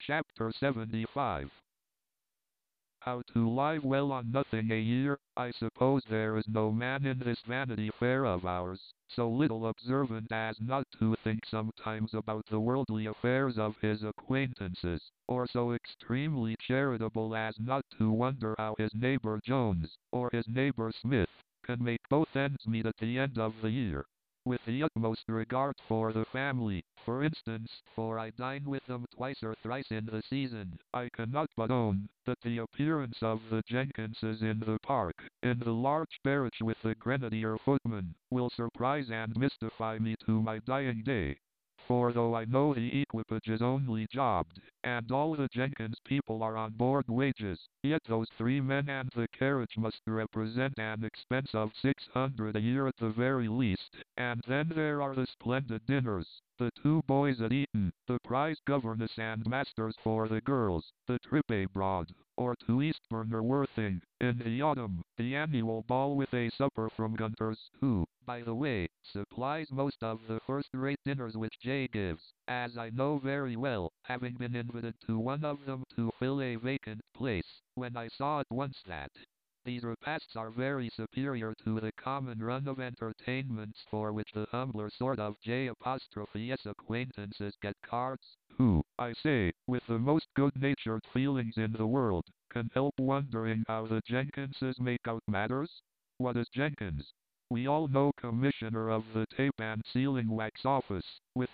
Chapter 75. How to live well on nothing a year. I suppose there is no man in this Vanity Fair of ours, so little observant as not to think sometimes about the worldly affairs of his acquaintances, or so extremely charitable as not to wonder how his neighbor Jones, or his neighbor Smith, can make both ends meet at the end of the year. With the utmost regard for the family, for instance, for I dine with them twice or thrice in the season, I cannot but own, that the appearance of the Jenkinses in the park, in the large barge with the grenadier footman, will surprise and mystify me to my dying day. For though I know the equipage is only jobbed, and all the Jenkins people are on board wages, yet those three men and the carriage must represent an expense of 600 a year at the very least, and then there are the splendid dinners, the two boys at Eton, the prize governess and masters for the girls, the trip abroad, or to Eastbourne or Worthing, in the autumn, the annual ball with a supper from Gunter's, who, by the way, supplies most of the first-rate dinners which J gives, as I know very well, having been invited to one of them to fill a vacant place, when I saw at once that these repasts are very superior to the common run of entertainments for which the humbler sort of J''s acquaintances get cards, who, I say, with the most good-natured feelings in the world, can help wondering how the Jenkinses make out matters? What is Jenkins? We all know Commissioner of the Tape and Sealing Wax Office, with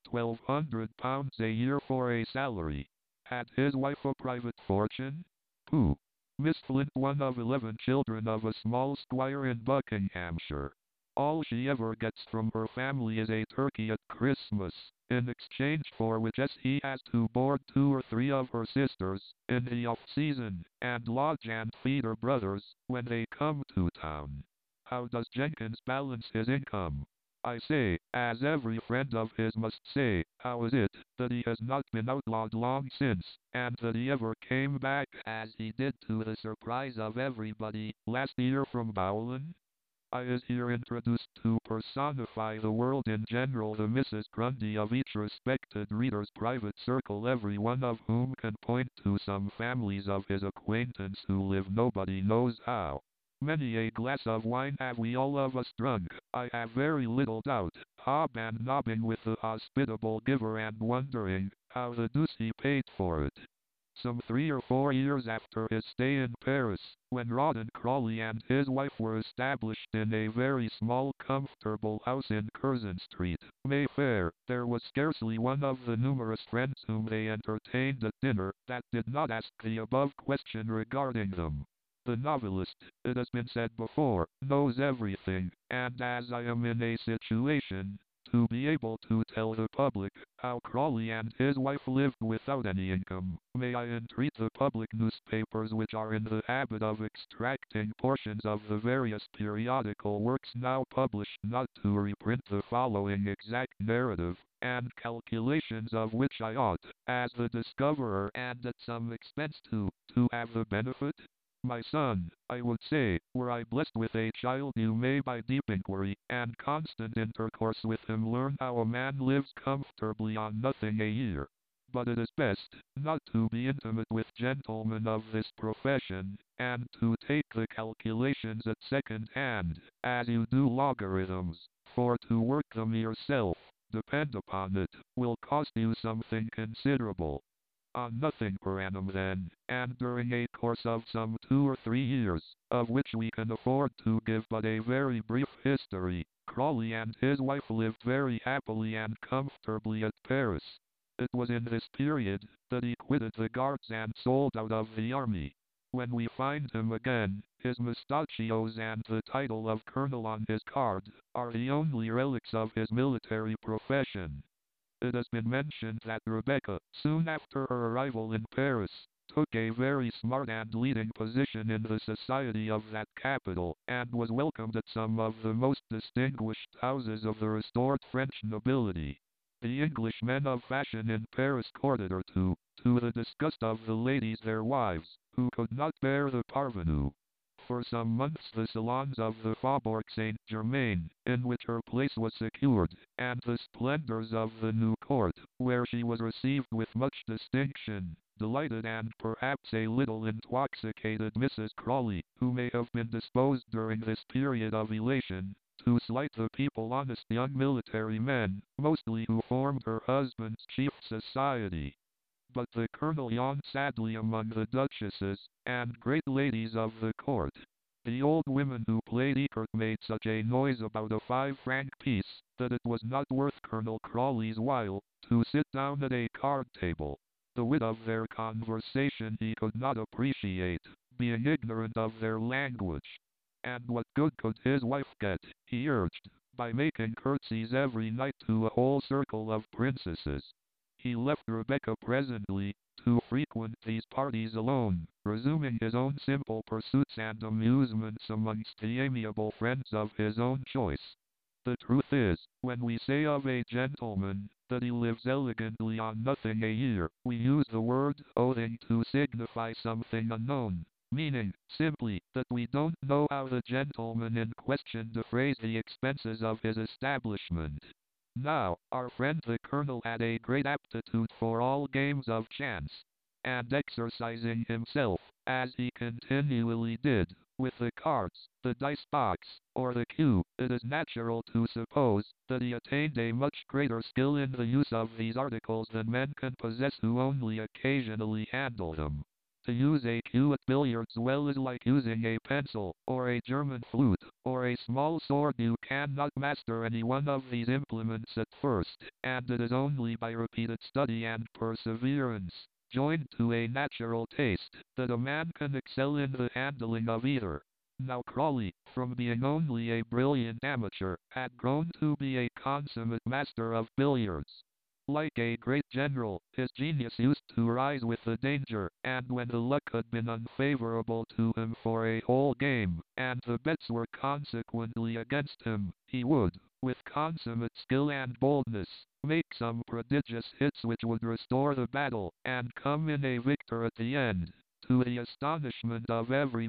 £1,200 a year for a salary. Had his wife a private fortune? Pooh! Miss Flint, one of 11 children of a small squire in Buckinghamshire. All she ever gets from her family is a turkey at Christmas, in exchange for which he has to board 2 or 3 of her sisters, in the off-season, and lodge and feed her brothers, when they come to town. How does Jenkins balance his income? I say, as every friend of his must say, how is it that he has not been outlawed long since, and that he ever came back, as he did to the surprise of everybody, last year from Bowlen? I is here introduced to personify the world in general, the Mrs. Grundy of each respected reader's private circle, every one of whom can point to some families of his acquaintance who live nobody knows how. Many a glass of wine have we all of us drunk, I have very little doubt, hob and nobbing with the hospitable giver and wondering how the deuce he paid for it. Some 3 or 4 years after his stay in Paris, when Rawdon Crawley and his wife were established in a very small comfortable house in Curzon Street, Mayfair, there was scarcely one of the numerous friends whom they entertained at dinner that did not ask the above question regarding them. The novelist, it has been said before, knows everything, and as I am in a situation to be able to tell the public how Crawley and his wife lived without any income, may I entreat the public newspapers which are in the habit of extracting portions of the various periodical works now published not to reprint the following exact narrative, and calculations of which I ought, as the discoverer and at some expense to have the benefit? My son, I would say, were I blessed with a child, you may by deep inquiry, and constant intercourse with him, learn how a man lives comfortably on nothing a year. But it is best, not to be intimate with gentlemen of this profession, and to take the calculations at second hand, as you do logarithms, for to work them yourself, depend upon it, will cost you something considerable. On nothing per annum then, and during a course of some 2 or 3 years, of which we can afford to give but a very brief history, Crawley and his wife lived very happily and comfortably at Paris. It was in this period that he quitted the Guards and sold out of the army. When we find him again, his mustachios and the title of colonel on his card are the only relics of his military profession. It has been mentioned that Rebecca, soon after her arrival in Paris, took a very smart and leading position in the society of that capital, and was welcomed at some of the most distinguished houses of the restored French nobility. The English men of fashion in Paris courted her to the disgust of the ladies their wives, who could not bear the parvenu. For some months the salons of the Faubourg Saint-Germain, in which her place was secured, and the splendors of the new court, where she was received with much distinction, delighted and perhaps a little intoxicated Mrs. Crawley, who may have been disposed during this period of elation to slight the people honest young military men, mostly who formed her husband's chief society. But the colonel yawned sadly among the duchesses and great ladies of the court. The old women who played écarté made such a noise about a 5-franc piece that it was not worth Colonel Crawley's while to sit down at a card table. The wit of their conversation he could not appreciate, being ignorant of their language. And what good could his wife get, he urged, by making curtsies every night to a whole circle of princesses? He left Rebecca presently, to frequent these parties alone, resuming his own simple pursuits and amusements amongst the amiable friends of his own choice. The truth is, when we say of a gentleman that he lives elegantly on nothing a year, we use the word owing to signify something unknown, meaning, simply, that we don't know how the gentleman in question defrays the expenses of his establishment. Now, our friend the colonel had a great aptitude for all games of chance, and exercising himself, as he continually did, with the cards, the dice box, or the cue, it is natural to suppose that he attained a much greater skill in the use of these articles than men can possess who only occasionally handle them. To use a cue at billiards well is like using a pencil, or a German flute, or a small sword. You cannot master any one of these implements at first, and it is only by repeated study and perseverance, joined to a natural taste, that a man can excel in the handling of either. Now Crawley, from being only a brilliant amateur, had grown to be a consummate master of billiards. Like a great general, his genius used to rise with the danger, and when the luck had been unfavorable to him for a whole game, and the bets were consequently against him, he would, with consummate skill and boldness, make some prodigious hits which would restore the battle, and come in a victor at the end, to the astonishment of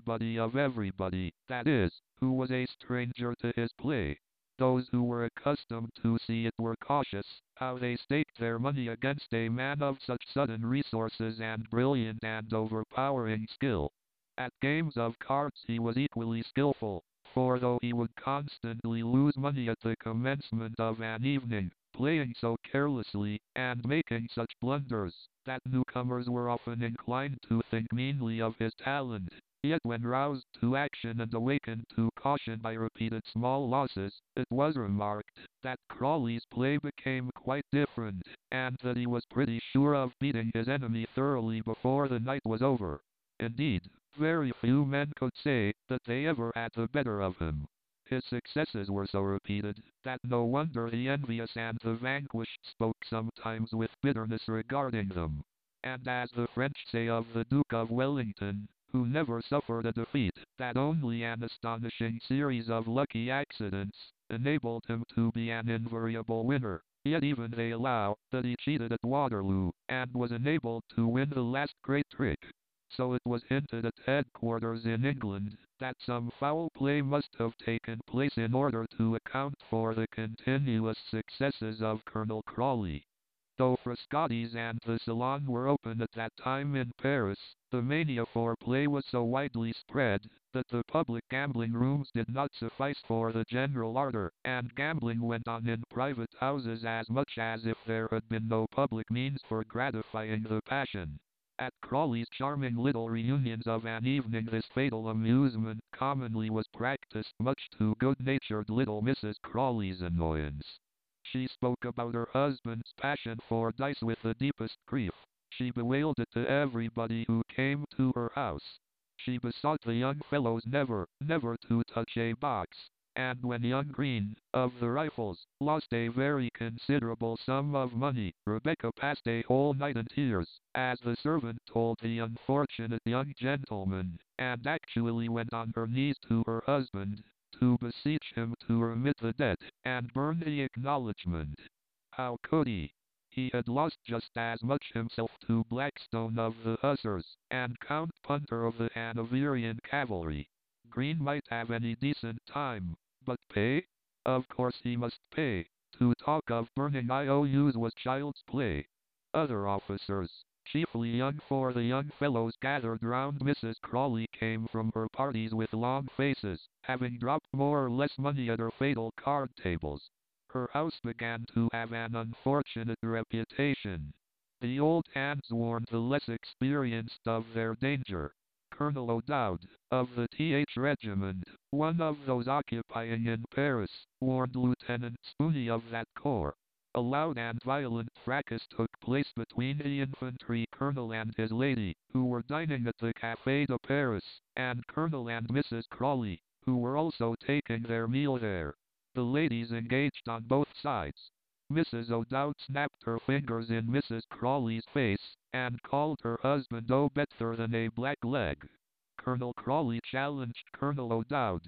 everybody, that is, who was a stranger to his play. Those who were accustomed to see it were cautious, how they staked their money against a man of such sudden resources and brilliant and overpowering skill. At games of cards he was equally skillful, for though he would constantly lose money at the commencement of an evening, playing so carelessly, and making such blunders, that newcomers were often inclined to think meanly of his talent. Yet when roused to action and awakened to caution by repeated small losses, it was remarked that Crawley's play became quite different, and that he was pretty sure of beating his enemy thoroughly before the night was over. Indeed, very few men could say that they ever had the better of him. His successes were so repeated, that no wonder the envious and the vanquished spoke sometimes with bitterness regarding them. And as the French say of the Duke of Wellington, who never suffered a defeat, that only an astonishing series of lucky accidents enabled him to be an invariable winner. Yet even they allow that he cheated at Waterloo, and was enabled to win the last great trick. So it was hinted at headquarters in England that some foul play must have taken place in order to account for the continuous successes of Colonel Crawley. Though Frascati's and the Salon were open at that time in Paris, the mania for play was so widely spread that the public gambling rooms did not suffice for the general ardor, and gambling went on in private houses as much as if there had been no public means for gratifying the passion. At Crawley's charming little reunions of an evening this fatal amusement commonly was practiced, much to good-natured little Mrs. Crawley's annoyance. She spoke about her husband's passion for dice with the deepest grief. She bewailed it to everybody who came to her house. She besought the young fellows never to touch a box. And when young Green, of the Rifles, lost a very considerable sum of money, Rebecca passed a whole night in tears, as the servant told the unfortunate young gentleman, and actually went on her knees to her husband, to beseech him to remit the debt, and burn the acknowledgment. How could he? He had lost just as much himself to Blackstone of the Hussars, and Count Punter of the Hanoverian Cavalry. Green might have any decent time, but pay? Of course he must pay. To talk of burning IOUs was child's play. Other officers, chiefly young, for the young fellows gathered round Mrs. Crawley came from her parties with long faces, having dropped more or less money at her fatal card tables. Her house began to have an unfortunate reputation. The old hands warned the less experienced of their danger. Colonel O'Dowd, of the Th Regiment, one of those occupying in Paris, warned Lieutenant Spooney of that corps. A loud and violent fracas took place between the infantry colonel and his lady, who were dining at the Café de Paris, and Colonel and Mrs. Crawley, who were also taking their meal there. The ladies engaged on both sides. Mrs. O'Dowd snapped her fingers in Mrs. Crawley's face, and called her husband no better than a blackleg. Colonel Crawley challenged Colonel O'Dowd,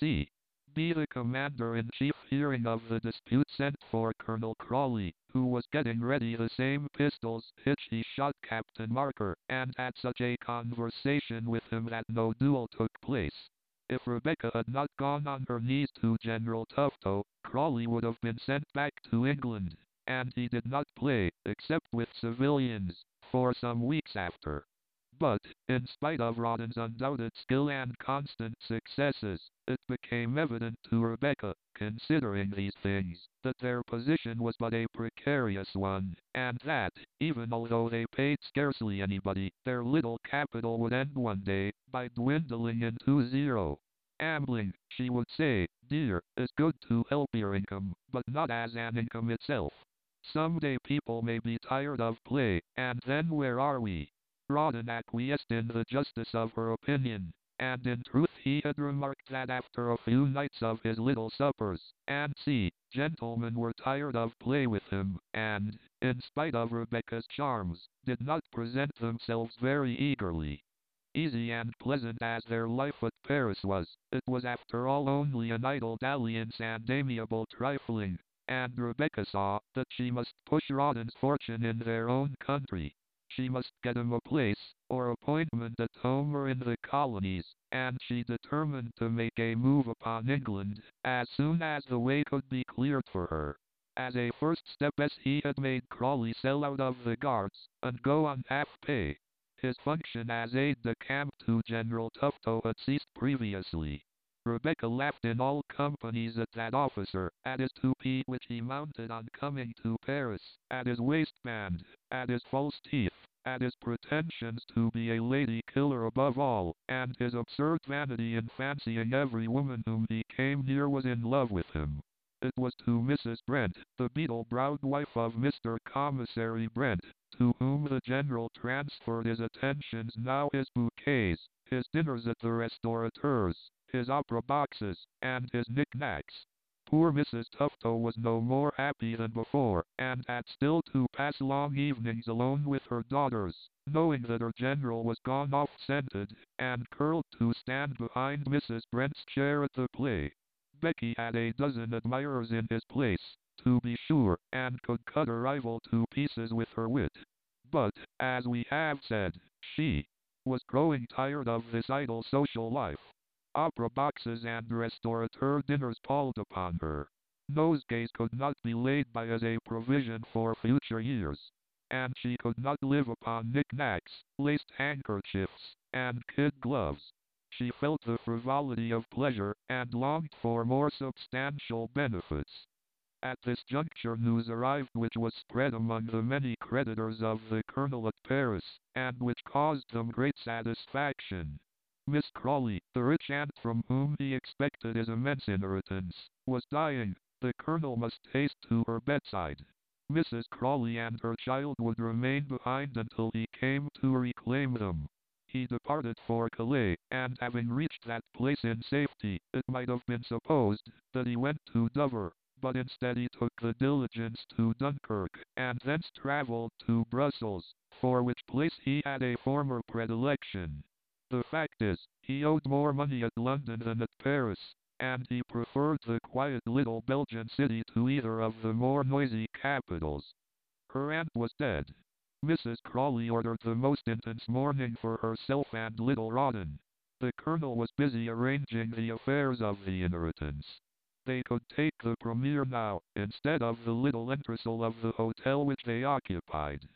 C.B. The commander-in-chief, hearing of the dispute, sent for Colonel Crawley, who was getting ready the same pistols which he shot Captain Marker, and had such a conversation with him that no duel took place. If Rebecca had not gone on her knees to General Tufto, Crawley would have been sent back to England, and he did not play, except with civilians, for some weeks after. But, in spite of Rawdon's undoubted skill and constant successes, it became evident to Rebecca, considering these things, that their position was but a precarious one, and that, even although they paid scarcely anybody, their little capital would end one day by dwindling into zero. Ambling, she would say, dear, is good to help your income, but not as an income itself. Some day people may be tired of play, and then where are we? Rawdon acquiesced in the justice of her opinion, and in truth he had remarked that after a few nights of his little suppers, and gentlemen were tired of play with him, and, in spite of Rebecca's charms, did not present themselves very eagerly. Easy and pleasant as their life at Paris was, it was after all only an idle dalliance and amiable trifling, and Rebecca saw that she must push Rawdon's fortune in their own country. She must get him a place, or appointment at home or in the colonies, and she determined to make a move upon England, as soon as the way could be cleared for her. As a first step, he had made Crawley sell out of the Guards, and go on half pay. His function as aide-de-camp to General Tufto had ceased previously. Rebecca laughed in all companies at that officer, at his toupee which he mounted on coming to Paris, at his waistband, at his false teeth, at his pretensions to be a lady killer above all, and his absurd vanity in fancying every woman whom he came near was in love with him. It was to Mrs. Brent, the beetle-browed wife of Mr. Commissary Brent, to whom the General transferred his attentions now, his bouquets, his dinners at the restaurateurs, his opera boxes, and his knick-knacks. Poor Mrs. Tufto was no more happy than before, and had still to pass long evenings alone with her daughters, knowing that her General was gone off-scented, and curled to stand behind Mrs. Brent's chair at the play. Becky had a dozen admirers in his place, to be sure, and could cut a rival to pieces with her wit. But, as we have said, she was growing tired of this idle social life. Opera boxes and restaurateur dinners palled upon her. Nosegays could not be laid by as a provision for future years, and she could not live upon knick-knacks, laced handkerchiefs, and kid gloves. She felt the frivolity of pleasure, and longed for more substantial benefits. At this juncture news arrived which was spread among the many creditors of the Colonel at Paris, and which caused them great satisfaction. Miss Crawley, the rich aunt from whom he expected his immense inheritance, was dying. The Colonel must haste to her bedside. Mrs. Crawley and her child would remain behind until he came to reclaim them. He departed for Calais, and having reached that place in safety, it might have been supposed that he went to Dover, but instead he took the diligence to Dunkirk, and thence travelled to Brussels, for which place he had a former predilection. The fact is, he owed more money at London than at Paris, and he preferred the quiet little Belgian city to either of the more noisy capitals. Her aunt was dead. Mrs. Crawley ordered the most intense mourning for herself and little Rawdon. The Colonel was busy arranging the affairs of the inheritance. They could take the Premier now, instead of the little entresol of the hotel which they occupied.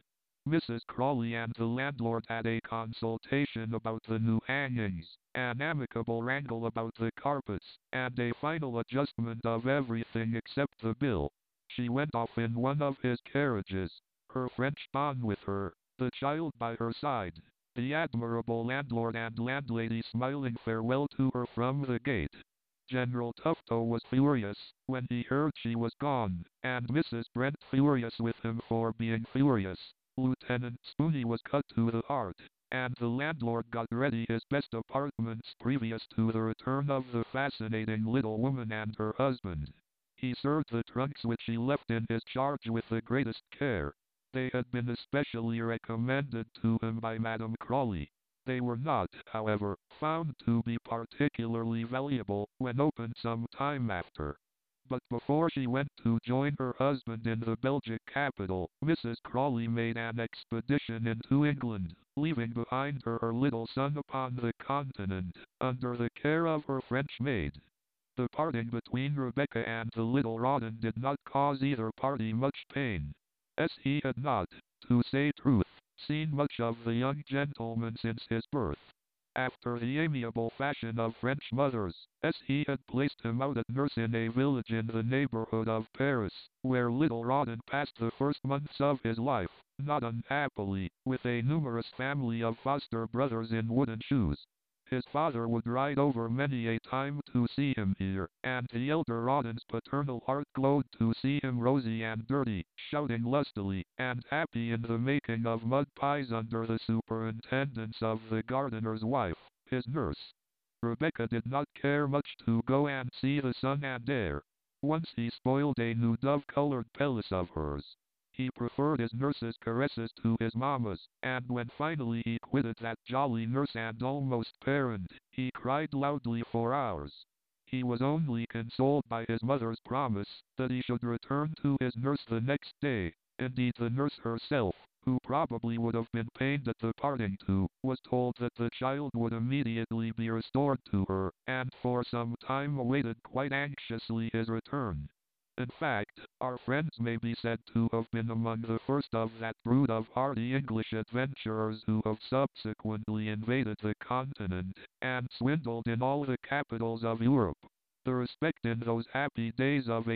Mrs. Crawley and the landlord had a consultation about the new hangings, an amicable wrangle about the carpets, and a final adjustment of everything except the bill. She went off in one of his carriages, her French bonne with her, the child by her side, the admirable landlord and landlady smiling farewell to her from the gate. General Tufto was furious when he heard she was gone, and Mrs. Brent furious with him for being furious. Lieutenant Spooney was cut to the heart, and the landlord got ready his best apartments previous to the return of the fascinating little woman and her husband. He served the trunks which he left in his charge with the greatest care. They had been especially recommended to him by Madame Crawley. They were not, however, found to be particularly valuable when opened some time after. But before she went to join her husband in the Belgic capital, Mrs. Crawley made an expedition into England, leaving behind her her little son upon the continent, under the care of her French maid. The parting between Rebecca and the little Rawdon did not cause either party much pain, as he had not, to say truth, seen much of the young gentleman since his birth. After the amiable fashion of French mothers, as he had placed him out at nurse in a village in the neighborhood of Paris, where little Rawdon passed the first months of his life, not unhappily, with a numerous family of foster brothers in wooden shoes. His father would ride over many a time to see him here, and the elder Rawdon's paternal heart glowed to see him rosy and dirty, shouting lustily, and happy in the making of mud pies under the superintendence of the gardener's wife, his nurse. Rebecca did not care much to go and see the son and heir. Once he spoiled a new dove-colored pelisse of hers. He preferred his nurse's caresses to his mamma's, and when finally he quitted that jolly nurse and almost parent, he cried loudly for hours. He was only consoled by his mother's promise that he should return to his nurse the next day. Indeed, the nurse herself, who probably would have been pained at the parting too, was told that the child would immediately be restored to her, and for some time awaited quite anxiously his return. In fact, our friends may be said to have been among the first of that brood of hardy English adventurers who have subsequently invaded the continent, and swindled in all the capitals of Europe. The respect in those happy days of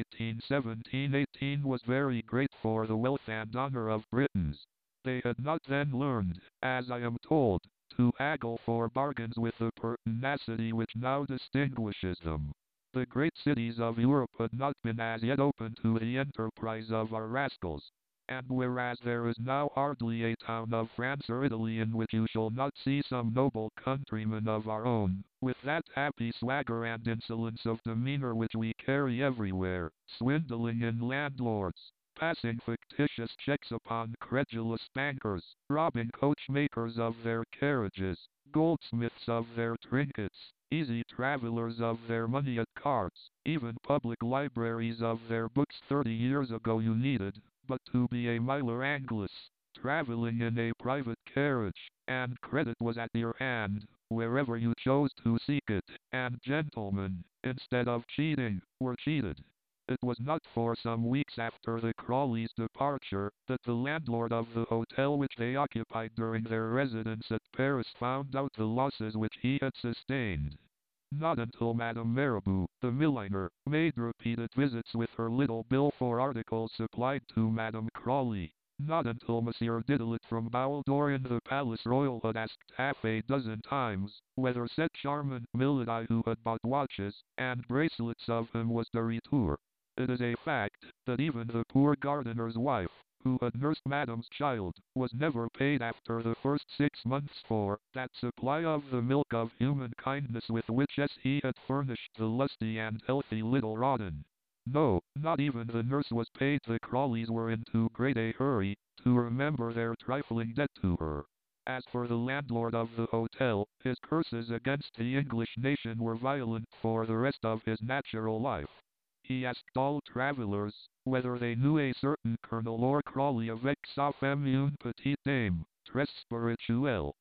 1817-18 was very great for the wealth and honor of Britons. They had not then learned, as I am told, to haggle for bargains with the pertinacity which now distinguishes them. The great cities of Europe had not been as yet open to the enterprise of our rascals, and whereas there is now hardly a town of France or Italy in which you shall not see some noble countryman of our own, with that happy swagger and insolence of demeanor which we carry everywhere, swindling in landlords, passing fictitious checks upon credulous bankers, robbing coachmakers of their carriages, goldsmiths of their trinkets, easy travelers of their money at cards, even public libraries of their books. 30 years ago you needed but to be a Miller Anglis, traveling in a private carriage, and credit was at your hand, wherever you chose to seek it, and gentlemen, instead of cheating, were cheated. It was not for some weeks after the Crawleys' departure that the landlord of the hotel which they occupied during their residence at Paris found out the losses which he had sustained. Not until Madame Marabou, the milliner, made repeated visits with her little bill for articles supplied to Madame Crawley. Not until Monsieur Didelit from Bowldor in the Palace Royal had asked half a dozen times whether cette charmante Milady who had bought watches and bracelets of him was de retour. It is a fact that even the poor gardener's wife, who had nursed Madame's child, was never paid after the first 6 months for that supply of the milk of human kindness with which he had furnished the lusty and healthy little Rawdon. No, not even the nurse was paid. The Crawleys were in too great a hurry to remember their trifling debt to her. As for the landlord of the hotel, his curses against the English nation were violent for the rest of his natural life. He asked all travelers whether they knew a certain Colonel or Crawley avec sa femme une petite dame, très spirituelle.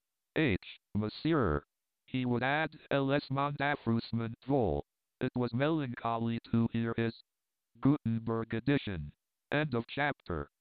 Monsieur. He would add, les mon affreusement drôle. It was melancholy to hear his Gutenberg edition. End of chapter.